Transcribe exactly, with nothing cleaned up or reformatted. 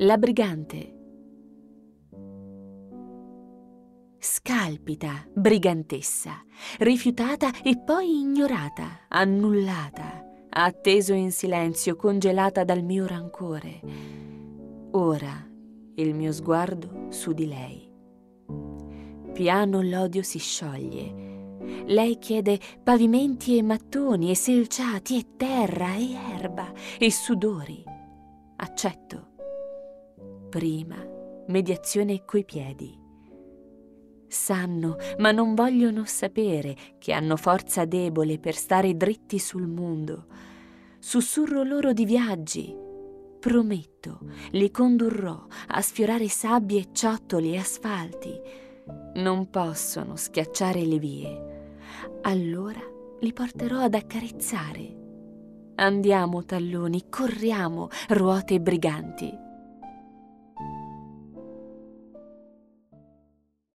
La brigante. Scalpita, brigantessa, rifiutata e poi ignorata, annullata, atteso in silenzio, congelata dal mio rancore. Ora il mio sguardo su di lei. Piano l'odio si scioglie. Lei chiede pavimenti e mattoni e selciati e terra e erba e sudori. Accetto. Prima mediazione coi piedi. Sanno, ma non vogliono sapere che hanno forza debole per stare dritti sul mondo. Sussurro loro di viaggi. Prometto, li condurrò a sfiorare sabbie e ciottoli e asfalti. Non possono schiacciare le vie. Allora li porterò ad accarezzare. Andiamo, talloni, corriamo, ruote briganti.